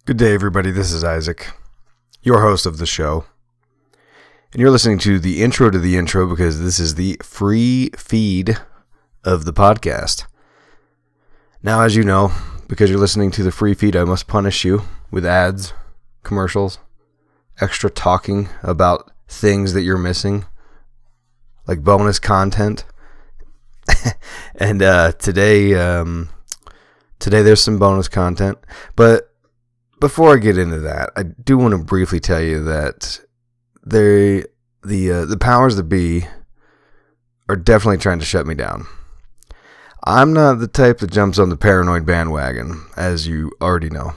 Good day, everybody. This is Isaac, your host of the show. And you're listening to the intro to the intro because this is the free feed of the podcast. Now, as you know, because you're listening to the free feed, I must punish you with ads, commercials, extra talking about things that you're missing, like bonus content. And today there's some bonus content. But before I get into that, I do want to briefly tell you that the powers that be are definitely trying to shut me down. I'm not the type that jumps on the paranoid bandwagon, as you already know.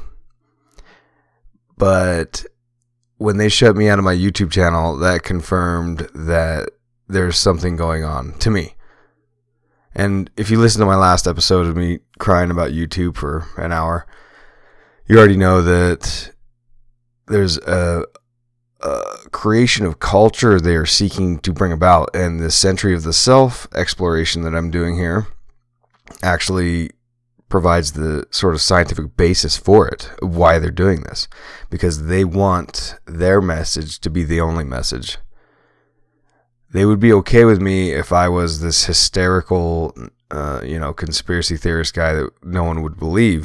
But when they shut me out of my YouTube channel, that confirmed that there's something going on to me. And if you listen to my last episode of me crying about YouTube for an hour, you already know that there's a creation of culture they are seeking to bring about, and the Century of the Self exploration that I'm doing here actually provides the sort of scientific basis for it, why they're doing this, because they want their message to be the only message. They would be okay with me if I was this hysterical, conspiracy theorist guy that no one would believe.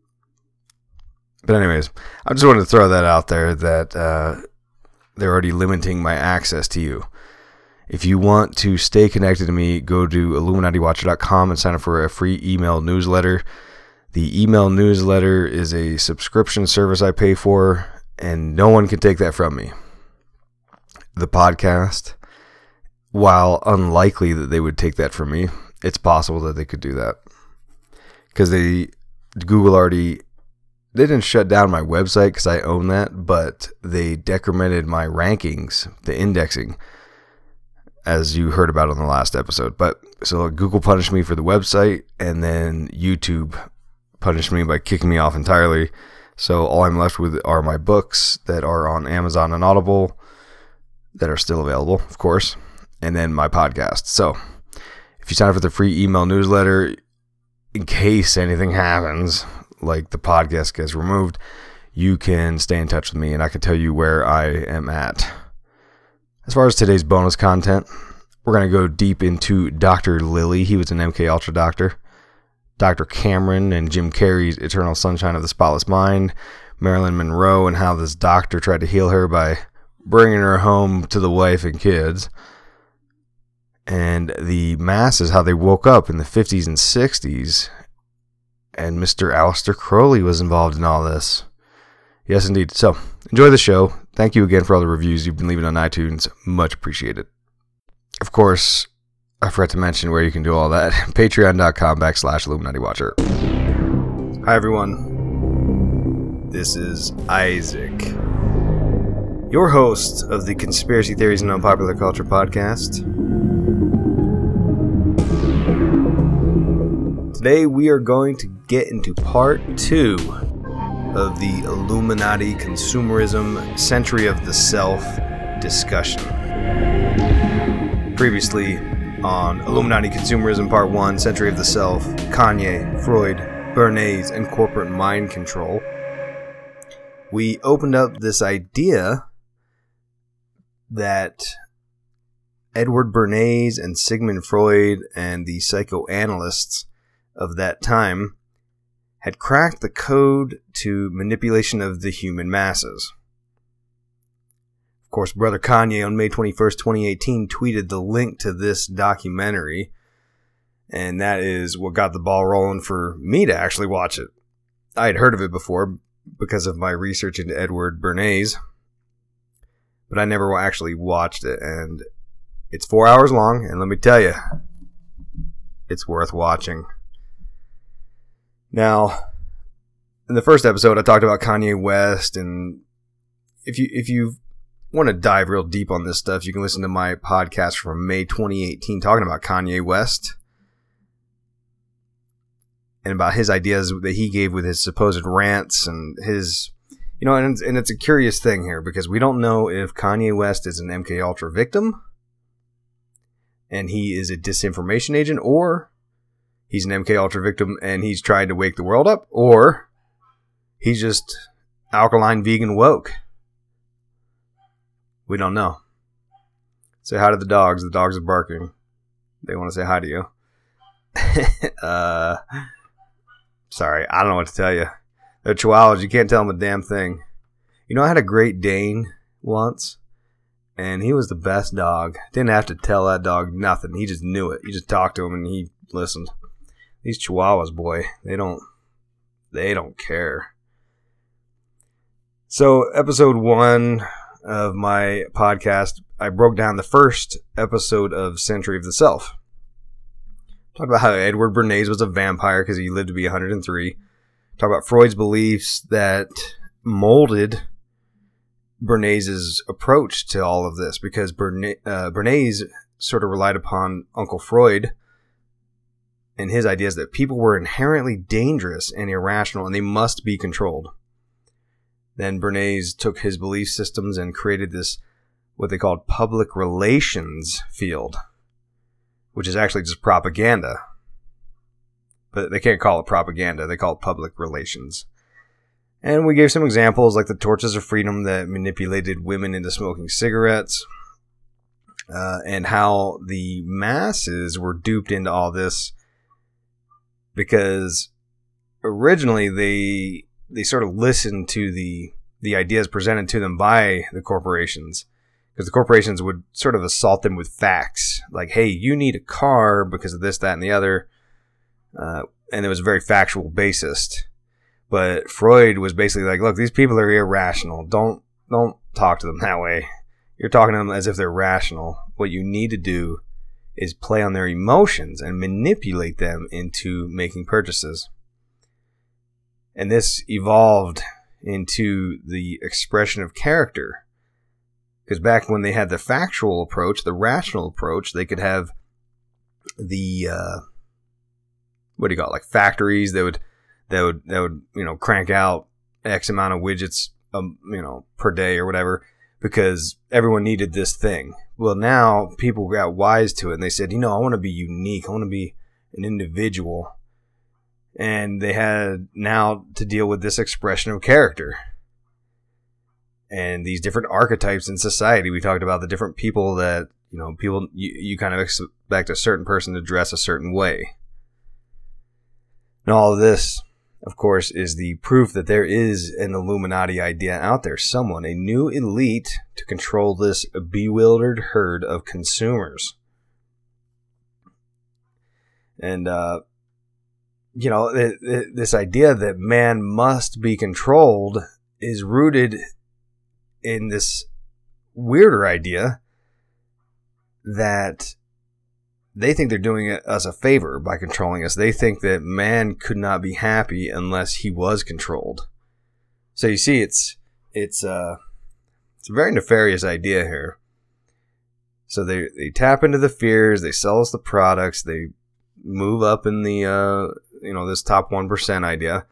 But anyways, I just wanted to throw that out there that they're already limiting my access to you. If you want to stay connected to me, go to IlluminatiWatcher.com and sign up for a free email newsletter. The email newsletter is a subscription service I pay for, and no one can take that from me. The podcast, while unlikely that they would take that from me, it's possible that they could do that. Because Google already... They didn't shut down my website because I own that, but they decremented my rankings, the indexing, as you heard about on the last episode. But so Google punished me for the website, and then YouTube punished me by kicking me off entirely. So all I'm left with are my books that are on Amazon and Audible that are still available, of course, and then my podcast. So if you sign up for the free email newsletter, in case anything happens, like the podcast gets removed, you can stay in touch with me and I can tell you where I am at. As far as today's bonus content, we're going to go deep into Dr. Lilly. He was an MK Ultra doctor. Dr. Cameron and Jim Carrey's Eternal Sunshine of the Spotless Mind. Marilyn Monroe and how this doctor tried to heal her by bringing her home to the wife and kids. And the masses, how they woke up in the 50s and 60s. And Mr. Aleister Crowley was involved in all this. Yes, indeed. So, enjoy the show. Thank you again for all the reviews you've been leaving on iTunes. Much appreciated. Of course, I forgot to mention where you can do all that. Patreon.com/IlluminatiWatcher. Hi, everyone. This is Isaac, your host of the Conspiracy Theories and Unpopular Culture podcast. Today we are going to get into part 2 of the Illuminati Consumerism Century of the Self discussion. Previously on Illuminati Consumerism Part 1, Century of the Self, Kanye, Freud, Bernays, and Corporate Mind Control, we opened up this idea that Edward Bernays and Sigmund Freud and the psychoanalysts of that time had cracked the code to manipulation of the human masses. Of course, Brother Kanye on May 21st, 2018 tweeted the link to this documentary, and that is what got the ball rolling for me to actually watch it. I had heard of it before because of my research into Edward Bernays, but I never actually watched it, and it's 4 hours long, and let me tell you, it's worth watching. Now, in the first episode, I talked about Kanye West, and if you want to dive real deep on this stuff, you can listen to my podcast from May 2018 talking about Kanye West and about his ideas that he gave with his supposed rants and his, and it's a curious thing here because we don't know if Kanye West is an MK Ultra victim and he is a disinformation agent, or he's an MK Ultra victim and he's trying to wake the world up, or he's just alkaline vegan woke? We don't know. Say hi to the dogs. The dogs are barking. They want to say hi to you. Sorry, I don't know what to tell you. They're chihuahuas. You can't tell them a damn thing. You know, I had a Great Dane once, and he was the best dog. Didn't have to tell that dog nothing. He just knew it. You just talked to him, and he listened. These chihuahuas, boy, they don't care. So, episode 1 of my podcast, I broke down the first episode of Century of the Self. Talked about how Edward Bernays was a vampire because he lived to be 103. Talked about Freud's beliefs that molded Bernays' approach to all of this, because Bernays sort of relied upon Uncle Freud and his ideas that people were inherently dangerous and irrational and they must be controlled. Then Bernays took his belief systems and created this, what they called public relations field, which is actually just propaganda. But they can't call it propaganda. They call it public relations. And we gave some examples like the Torches of Freedom that manipulated women into smoking cigarettes, and how the masses were duped into all this because originally they sort of listened to the ideas presented to them by the corporations, because the corporations would sort of assault them with facts like, hey, you need a car because of this, that, and the other, and it was very factual basis. But Freud was basically like, look, these people are irrational. Don't talk to them that way. You're talking to them as if they're rational. What you need to do is play on their emotions and manipulate them into making purchases. And this evolved into the expression of character. Because back when they had the factual approach, the rational approach, they could have the, what do you call it, like factories that would crank out X amount of widgets, per day or whatever, because everyone needed this thing. Well, now people got wise to it and they said, I want to be unique. I want to be an individual. And they had now to deal with this expression of character and these different archetypes in society. We talked about the different people that, you kind of expect a certain person to dress a certain way. And all of this, of course, is the proof that there is an Illuminati idea out there. Someone, a new elite to control this bewildered herd of consumers. And, this idea that man must be controlled is rooted in this weirder idea that they think they're doing us a favor by controlling us. They think that man could not be happy unless he was controlled. So you see, it's a very nefarious idea here. So they tap into the fears, they sell us the products, they move up in the this top 1% idea.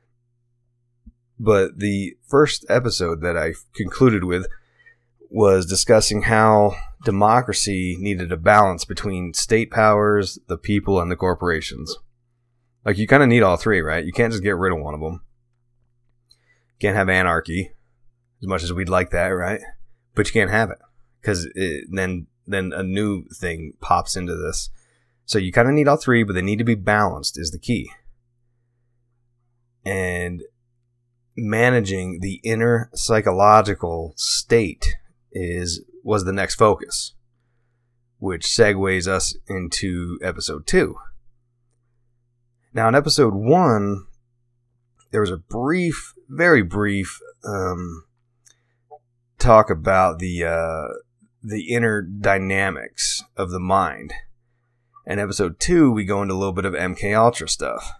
But the first episode that I concluded with was discussing how democracy needed a balance between state powers, the people, and the corporations. Like, you kind of need all three, right? You can't just get rid of one of them. You can't have anarchy, as much as we'd like that, right? But you can't have it, because then a new thing pops into this. So you kind of need all three, but they need to be balanced is the key. And managing the inner psychological state was the next focus, which segues us into episode 2. Now, in episode 1, there was a very brief talk about the inner dynamics of the mind. In episode 2, we go into a little bit of MK Ultra stuff.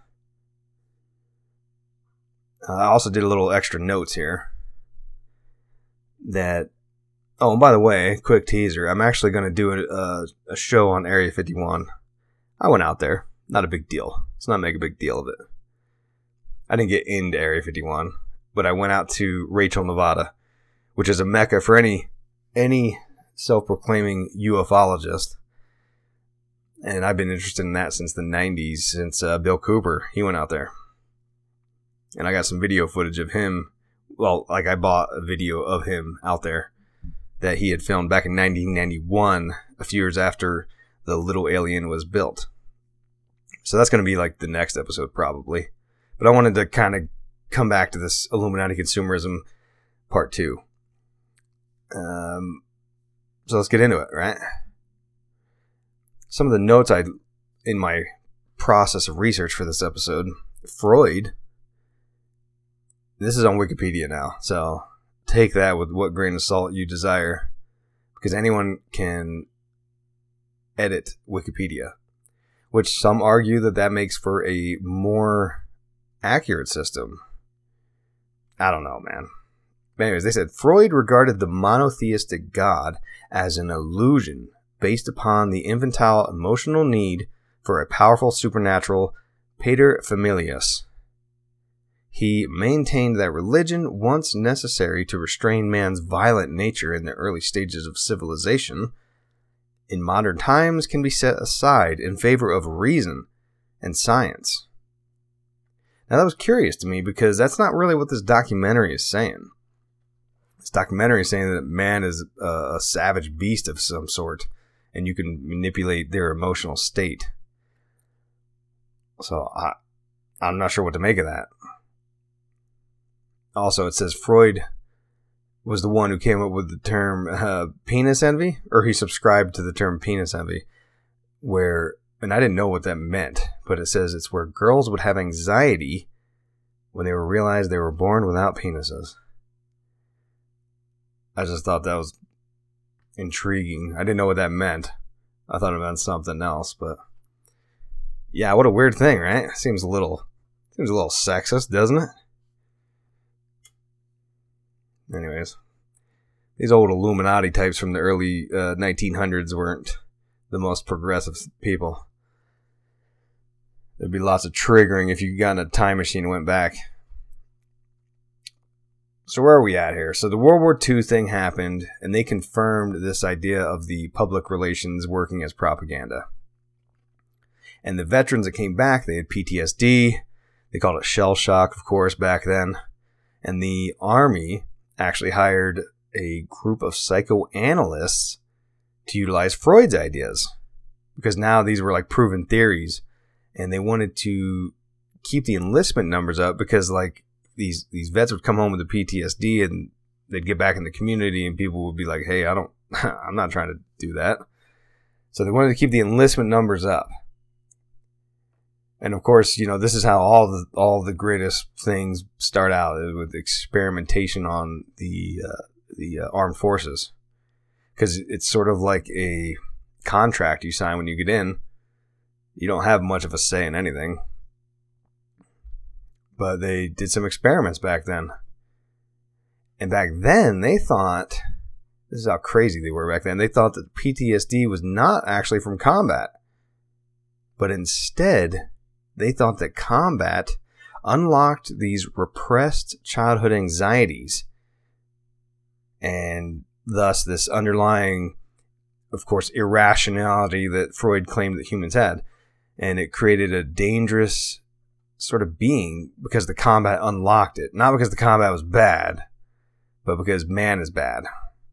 I also did a little extra notes here that, and by the way, quick teaser, I'm actually going to do a show on Area 51. I went out there. Not a big deal. Let's not make a big deal of it. I didn't get into Area 51, but I went out to Rachel, Nevada, which is a mecca for any self-proclaiming ufologist. And I've been interested in that since the 90s, since Bill Cooper. He went out there. And I got some video footage of him well, like I bought a video of him out there that he had filmed back in 1991, a few years after the little alien was built. So that's going to be like the next episode probably. But I wanted to kind of come back to this Illuminati consumerism part 2. So let's get into it, right? Some of the notes in my process of research for this episode. Freud, this is on Wikipedia now, so take that with what grain of salt you desire, because anyone can edit Wikipedia, which some argue that makes for a more accurate system. I don't know, man. But anyways, they said Freud regarded the monotheistic God as an illusion based upon the infantile emotional need for a powerful supernatural paterfamilias. He maintained that religion, once necessary to restrain man's violent nature in the early stages of civilization, in modern times can be set aside in favor of reason and science. Now that was curious to me because that's not really what this documentary is saying. This documentary is saying that man is a savage beast of some sort, and you can manipulate their emotional state. So I'm not sure what to make of that. Also, it says Freud was the one who came up with the term penis envy, or he subscribed to the term penis envy, and I didn't know what that meant, but it says it's where girls would have anxiety when they realized they were born without penises. I just thought that was intriguing. I didn't know what that meant. I thought it meant something else, but yeah, what a weird thing, right? Seems a little sexist, doesn't it? Anyways, these old Illuminati types from the early 1900s weren't the most progressive people. There'd be lots of triggering if you got in a time machine and went back. So where are we at here? So the World War II thing happened, and they confirmed this idea of the public relations working as propaganda. And the veterans that came back, they had PTSD. They called it shell shock, of course, back then. And the Army actually hired a group of psychoanalysts to utilize Freud's ideas, because now these were like proven theories, and they wanted to keep the enlistment numbers up because like these vets would come home with the PTSD and they'd get back in the community and people would be like, hey, I'm not trying to do that. So they wanted to keep the enlistment numbers up. And of course, this is how all the greatest things start out, with experimentation on the armed forces, because it's sort of like a contract you sign when you get in. You don't have much of a say in anything, but they did some experiments back then. And back then, they thought, this is how crazy they were back then, they thought that PTSD was not actually from combat, but instead they thought that combat unlocked these repressed childhood anxieties, and thus this underlying, of course, irrationality that Freud claimed that humans had. And it created a dangerous sort of being because the combat unlocked it. Not because the combat was bad, but because man is bad.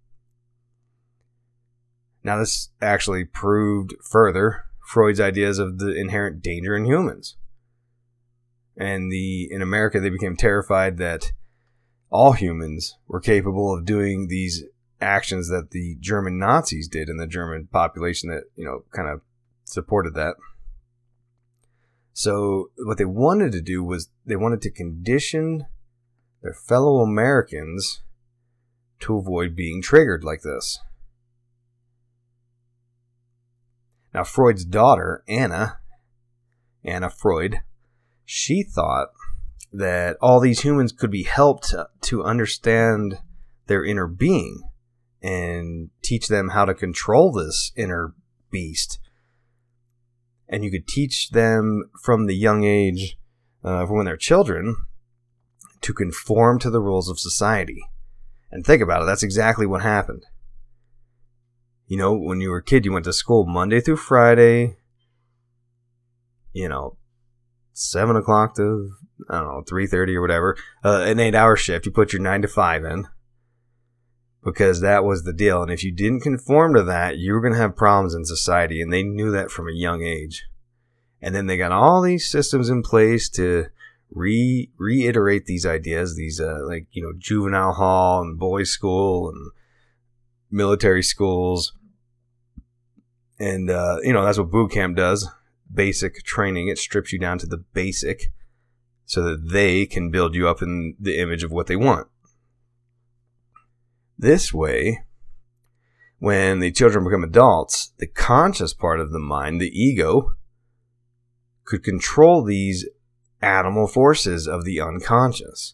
Now this actually proved further Freud's ideas of the inherent danger in humans. And in America, they became terrified that all humans were capable of doing these actions that the German Nazis did, and the German population that, kind of supported that. So what they wanted to do was they wanted to condition their fellow Americans to avoid being triggered like this. Now, Freud's daughter, Anna Freud, she thought that all these humans could be helped to understand their inner being and teach them how to control this inner beast. And you could teach them from the young age, from when they're children, to conform to the rules of society. And think about it, that's exactly what happened. When you were a kid, you went to school Monday through Friday, 7 o'clock to I don't know, 3:30 or whatever, an 8-hour shift. You put your 9 to 5 in because that was the deal. And if you didn't conform to that, you were going to have problems in society. And they knew that from a young age. And then they got all these systems in place to reiterate these ideas, these juvenile hall and boys' school and military schools. And, that's what boot camp does. Basic training. It strips you down to the basic so that they can build you up in the image of what they want. This way, when the children become adults, the conscious part of the mind, the ego, could control these animal forces of the unconscious.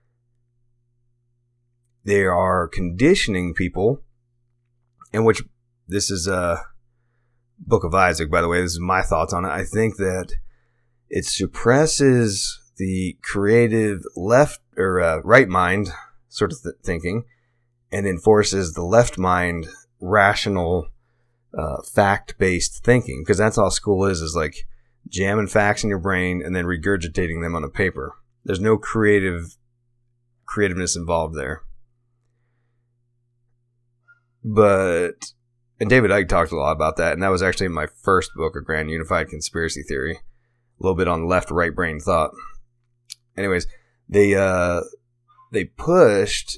They are conditioning people, in which this is a Book of Isaac, by the way. This is my thoughts on it. I think that it suppresses the creative left or right mind sort of thinking, and enforces the left mind rational, fact-based thinking, because that's all school is like jamming facts in your brain and then regurgitating them on a paper. There's no creativeness involved there. And David Icke talked a lot about that, and that was actually in my first book, A Grand Unified Conspiracy Theory. A little bit on left-right brain thought. Anyways, they pushed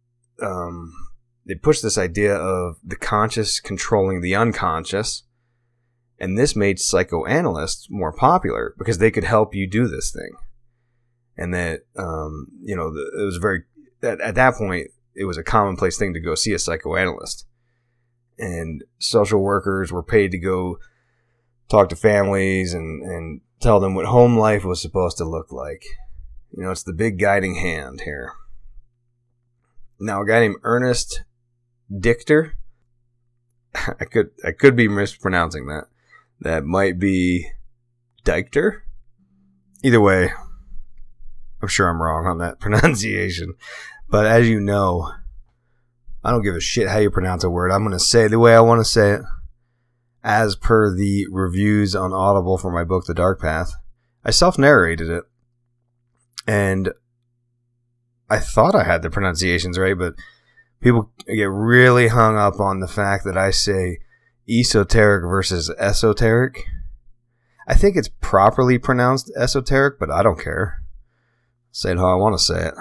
this idea of the conscious controlling the unconscious, and this made psychoanalysts more popular because they could help you do this thing. And that it was at that point it was a commonplace thing to go see a psychoanalyst. And social workers were paid to go talk to families and tell them what home life was supposed to look like. It's the big guiding hand here. Now, a guy named Ernest Dichter, I could be mispronouncing that. That might be Dichter. Either way, I'm sure I'm wrong on that pronunciation. But as you know, I don't give a shit how you pronounce a word. I'm going to say it the way I want to say it. As per the reviews on Audible for my book, The Dark Path, I self-narrated it. And I thought I had the pronunciations right, but people get really hung up on the fact that I say esoteric versus esoteric. I think it's properly pronounced esoteric, but I don't care. Say it how I want to say it.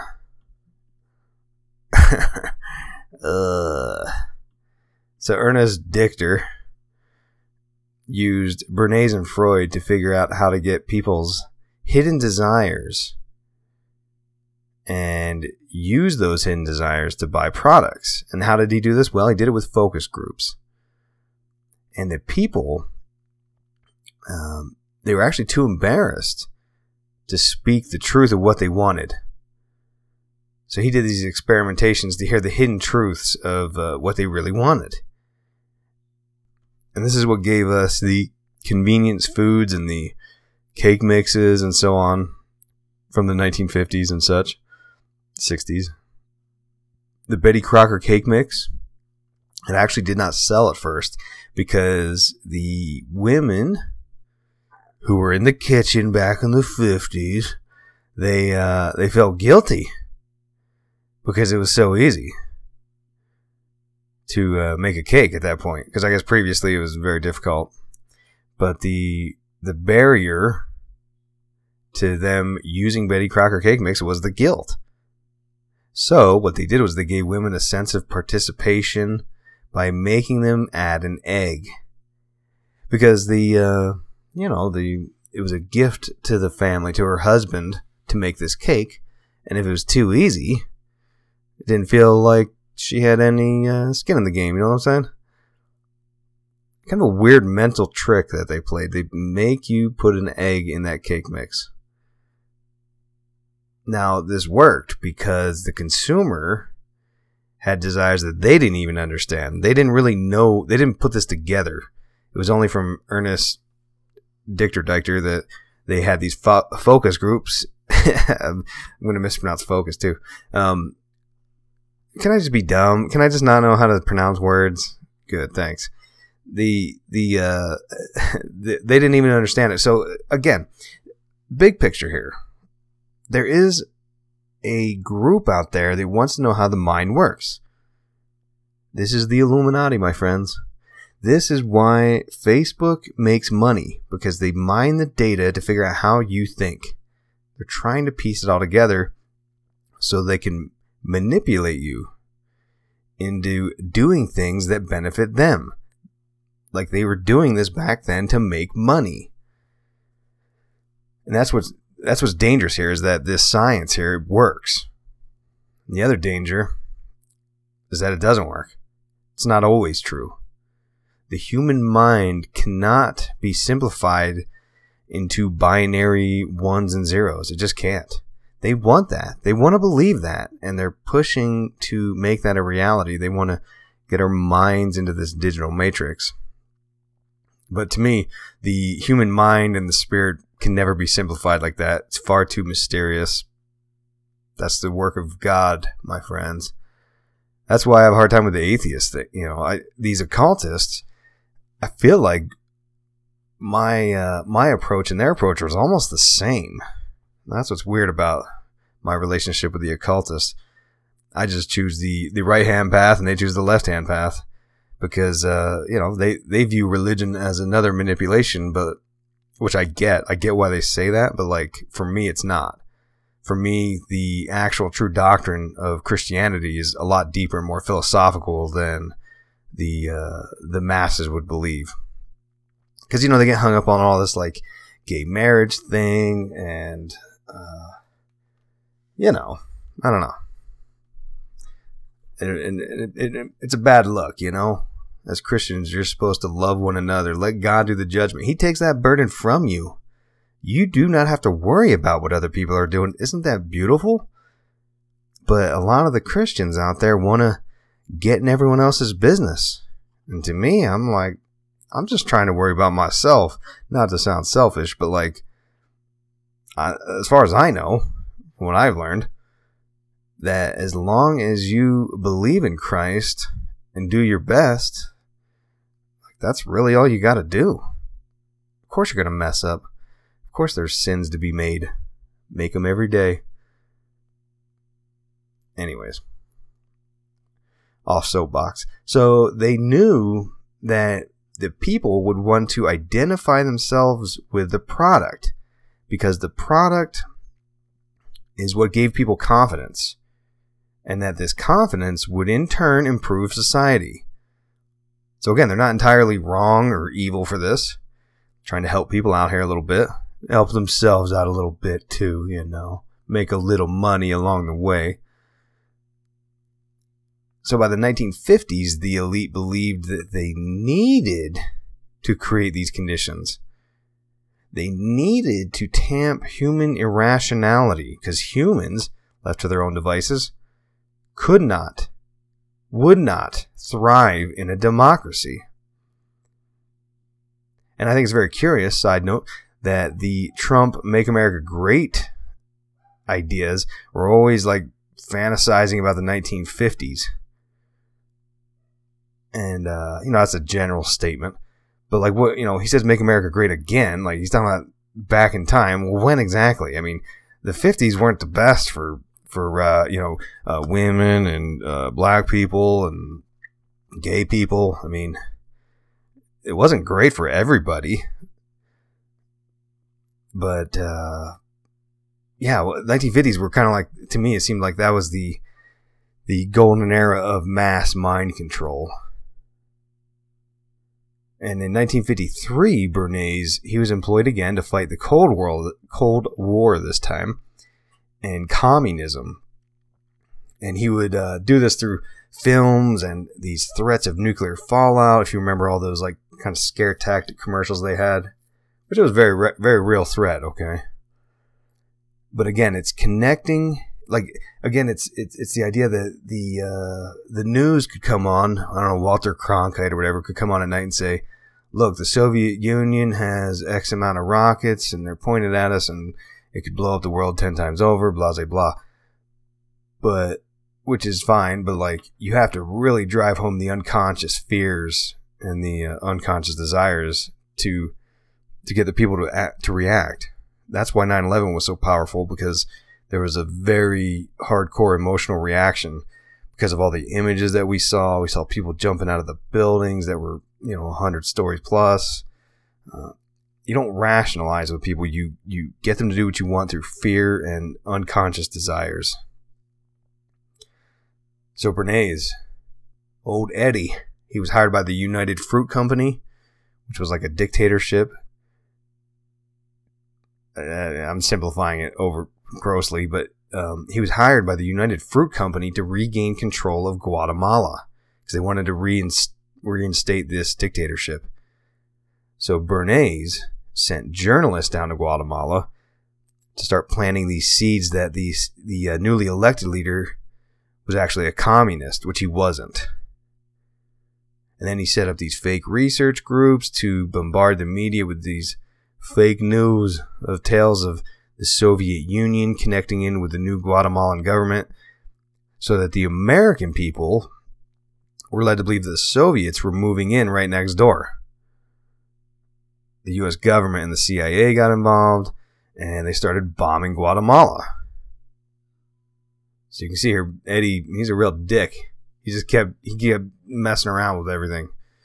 So Ernest Dichter used Bernays and Freud to figure out how to get people's hidden desires and use those hidden desires to buy products. And how did he do this? Well, he did it with focus groups. And the people, they were actually too embarrassed to speak the truth of what they wanted. So he did these experimentations to hear the hidden truths of what they really wanted. And this is what gave us the convenience foods and the cake mixes and so on from the 1950s and such, 60s. The Betty Crocker cake mix, it actually did not sell at first because the women who were in the kitchen back in the 50s, they felt guilty because it was so easy to make a cake at that point. Because I guess previously it was very difficult. But the barrier to them using Betty Crocker cake mix was the guilt. So what they did was they gave women a sense of participation by making them add an egg. Because it was a gift to the family, to her husband, to make this cake. And if it was too easy, it didn't feel like she had any skin in the game, you know what I'm saying? Kind of a weird mental trick that they played. They make you put an egg in that cake mix. Now, this worked because the consumer had desires that they didn't even understand. They didn't really know. They didn't put this together. It was only from Ernest Dichter that they had these focus groups. I'm going to mispronounce focus too. Can I just be dumb? Can I just not know how to pronounce words? Good, thanks. They didn't even understand it. So again, big picture here. there is a group out there that wants to know how the mind works. This is the Illuminati, my friends. This is why Facebook makes money, because they mine the data to figure out how you think. They're trying to piece it all together so they can manipulate you into doing things that benefit them. Like they were doing this back then to make money. And that's what's dangerous here, is that this science here works. And the other danger is that it doesn't work. It's not always true. The human mind cannot be simplified into binary ones and zeros. It just can't. They want that. They want to believe that. And they're pushing to make that a reality. They want to get our minds into this digital matrix. But to me, the human mind and the spirit can never be simplified like that. It's far too mysterious. That's the work of God, my friends. That's why I have a hard time with the atheists. These occultists, I feel like my approach and their approach was almost the same. That's what's weird about my relationship with the occultists. I just choose the right-hand path and they choose the left-hand path because, they view religion as another manipulation, but which I get why they say that, but like for me, it's not. For me, the actual true doctrine of Christianity is a lot deeper and more philosophical than the masses would believe. Because, they get hung up on all this, like, gay marriage thing, and, I don't know. And it's a bad look, As Christians, you're supposed to love one another. Let God do the judgment. He takes that burden from you. You do not have to worry about what other people are doing. Isn't that beautiful? But a lot of the Christians out there want to get in everyone else's business. And to me, I'm like, I'm just trying to worry about myself. Not to sound selfish, but like, as far as I know, what I've learned, that as long as you believe in Christ and do your best, that's really all you got to do. Of course you're going to mess up. Of course there's sins to be made. Make them every day. Anyways. Off soapbox. So they knew that the people would want to identify themselves with the product because the product is what gave people confidence, and that this confidence would in turn improve society. So again, they're not entirely wrong or evil for this. Trying to help people out here a little bit. Help themselves out a little bit too, Make a little money along the way. So by the 1950s, the elite believed that they needed to create these conditions. They needed to tamp human irrationality because humans, left to their own devices, would not thrive in a democracy. And I think it's very curious, side note, that the Trump Make America Great ideas were always like fantasizing about the 1950s. And, that's a general statement. But like what, he says make America great again. Like he's talking about back in time. Well, when exactly? I mean, the 50s weren't the best for women and black people and gay people. I mean, it wasn't great for everybody. But, 1950s were kind of like, to me, it seemed like that was the golden era of mass mind control. And in 1953, Bernays, he was employed again to fight the Cold War this time, and communism. And he would do this through films and these threats of nuclear fallout. If you remember all those like kind of scare tactic commercials they had, which was very, very real threat. Okay. But again, it's connecting. Like again, it's the idea that the news could come on. I don't know, Walter Cronkite or whatever could come on at night and say, "Look, the Soviet Union has X amount of rockets and they're pointed at us, and it could blow up the world 10 times over." Blah blah blah. But which is fine, but like you have to really drive home the unconscious fears and the unconscious desires to get the people to react. That's why 9/11 was so powerful, because there was a very hardcore emotional reaction because of all the images that we saw. We saw people jumping out of the buildings that were, 100 stories plus. You don't rationalize with people. You get them to do what you want through fear and unconscious desires. So Bernays, old Eddie, he was hired by the United Fruit Company, which was like a dictatorship. I'm simplifying it over grossly, but he was hired by the United Fruit Company to regain control of Guatemala because they wanted to reinstate this dictatorship. So Bernays sent journalists down to Guatemala to start planting these seeds that the newly elected leader was actually a communist, which he wasn't. And then he set up these fake research groups to bombard the media with these fake news of tales of the Soviet Union connecting in with the new Guatemalan government, so that the American people were led to believe that the Soviets were moving in right next door. The U.S. government and the CIA got involved, and they started bombing Guatemala. So you can see here, Eddie, he's a real dick. He kept messing around with everything.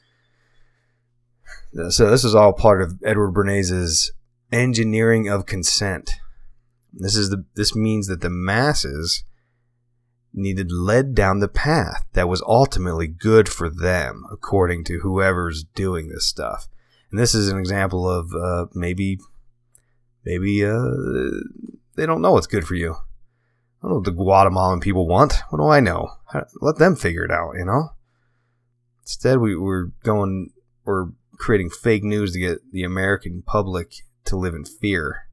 So this is all part of Edward Bernays' engineering of consent. This means that the masses needed led down the path that was ultimately good for them, according to whoever's doing this stuff. And this is an example of maybe they don't know what's good for you. I don't know what the Guatemalan people want. What do I know? Let them figure it out, Instead, we're creating fake news to get the American public to live in fear.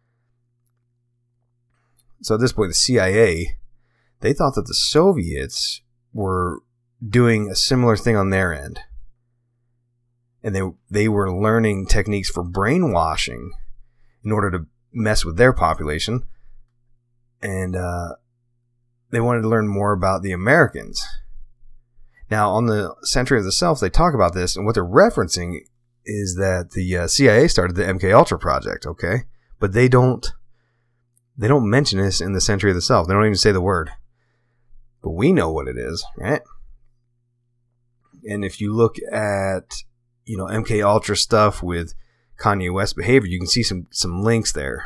So at this point, the CIA, they thought that the Soviets were doing a similar thing on their end. And they were learning techniques for brainwashing in order to mess with their population. And they wanted to learn more about the Americans. Now, on the Century of the Self, they talk about this, and what they're referencing is that the CIA started the MKUltra project, okay? But they don't mention this in the Century of the Self. They don't even say the word. But we know what it is, right? And if you look at, MKUltra stuff with Kanye West behavior, you can see some links there.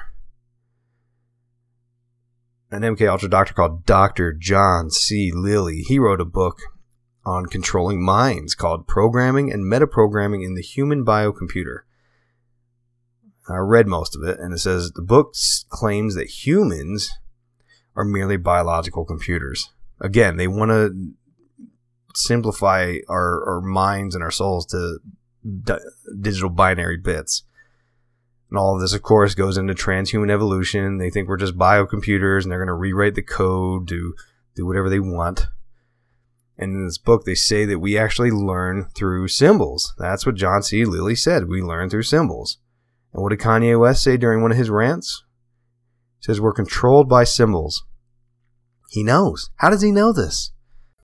An MKUltra doctor called Dr. John C. Lilly, he wrote a book on controlling minds called Programming and Metaprogramming in the Human Biocomputer. I read most of it, and it says the book claims that humans are merely biological computers. Again, they want to simplify our minds and our souls to digital binary bits. And all of this, of course, goes into transhuman evolution. They think we're just biocomputers, and they're going to rewrite the code to do whatever they want. And in this book, they say that we actually learn through symbols. That's what John C. Lilly said. We learn through symbols. And what did Kanye West say during one of his rants? He says, we're controlled by symbols. He knows. How does he know this?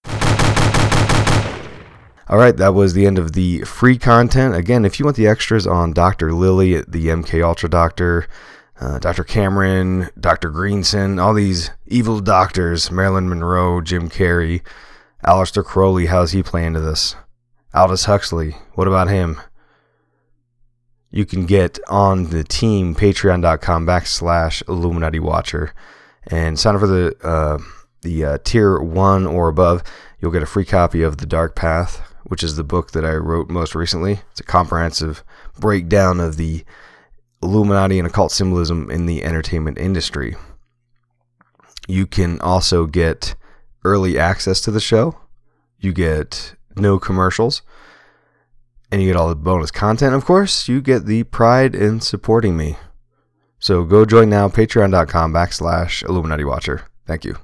All right, that was the end of the free content. Again, if you want the extras on Dr. Lilly, the MKUltra doctor, Dr. Cameron, Dr. Greenson, all these evil doctors, Marilyn Monroe, Jim Carrey, Aleister Crowley, how's he playing to this? Aldous Huxley, what about him? You can get on the team, patreon.com/Illuminati Watcher, and sign up for the tier 1 or above. You'll get a free copy of The Dark Path, which is the book that I wrote most recently. It's a comprehensive breakdown of the Illuminati and occult symbolism in the entertainment industry. You can also get early access to the show. You get no commercials. And you get all the bonus content, of course. You get the pride in supporting me. So go join now, patreon.com/Illuminati Watcher. Thank you.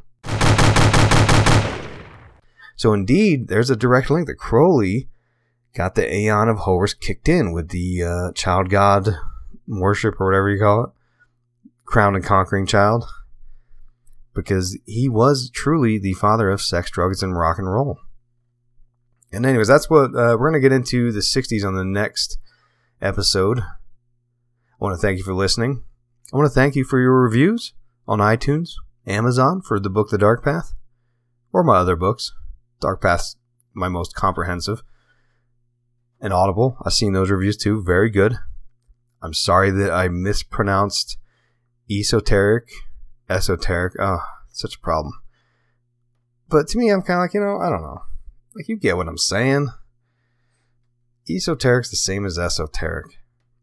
So indeed, there's a direct link that Crowley got the Aeon of Horus kicked in with the child god worship, or whatever you call it. Crowned and conquering child. Because he was truly the father of sex, drugs, and rock and roll. And anyways, that's what we're going to get into the 60s on the next episode. I want to thank you for listening. I want to thank you for your reviews on iTunes, Amazon for the book The Dark Path, or my other books. Dark Path's my most comprehensive. And Audible, I've seen those reviews too. Very good. I'm sorry that I mispronounced esoteric. Oh, such a problem. But to me, I'm kind of like, I don't know. Like, you get what I'm saying. Esoteric's the same as esoteric.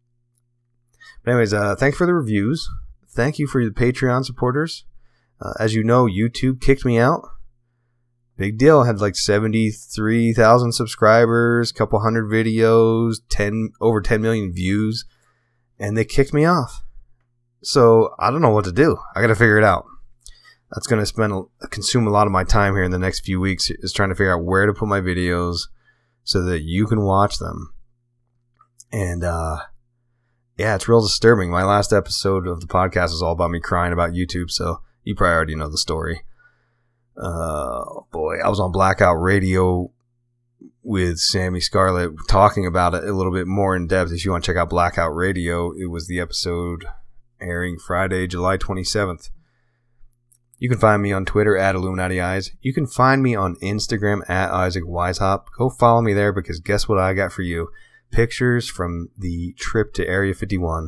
But anyways, thanks for the reviews. Thank you for the Patreon supporters. As you know, YouTube kicked me out. Big deal. I had like 73,000 subscribers, couple hundred videos, over 10 million views, and they kicked me off. So I don't know what to do. I got to figure it out. That's going to consume a lot of my time here in the next few weeks, is trying to figure out where to put my videos so that you can watch them. And yeah, it's real disturbing. My last episode of the podcast is all about me crying about YouTube, so you probably already know the story. Boy, I was on Blackout Radio with Sammy Scarlett talking about it a little bit more in depth. If you want to check out Blackout Radio, it was the episode airing Friday, July 27th. You can find me on Twitter at Illuminati Eyes. You can find me on Instagram at Isaac Weishaupt. Go follow me there, because guess what I got for you? Pictures from the trip to Area 51.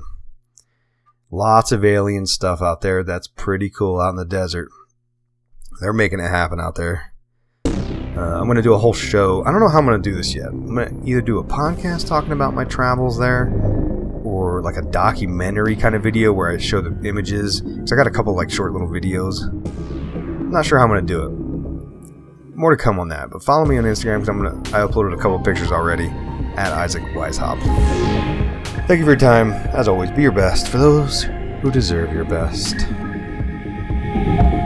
Lots of alien stuff out there. That's pretty cool out in the desert. They're making it happen out there. I'm going to do a whole show. I don't know how I'm going to do this yet. I'm going to either do a podcast talking about my travels there, or like a documentary kind of video where I show the images. Because I got a couple like short little videos. I'm not sure how I'm going to do it. More to come on that. But follow me on Instagram, because I uploaded a couple pictures already at Isaac Weishaupt. Thank you for your time. As always, be your best for those who deserve your best.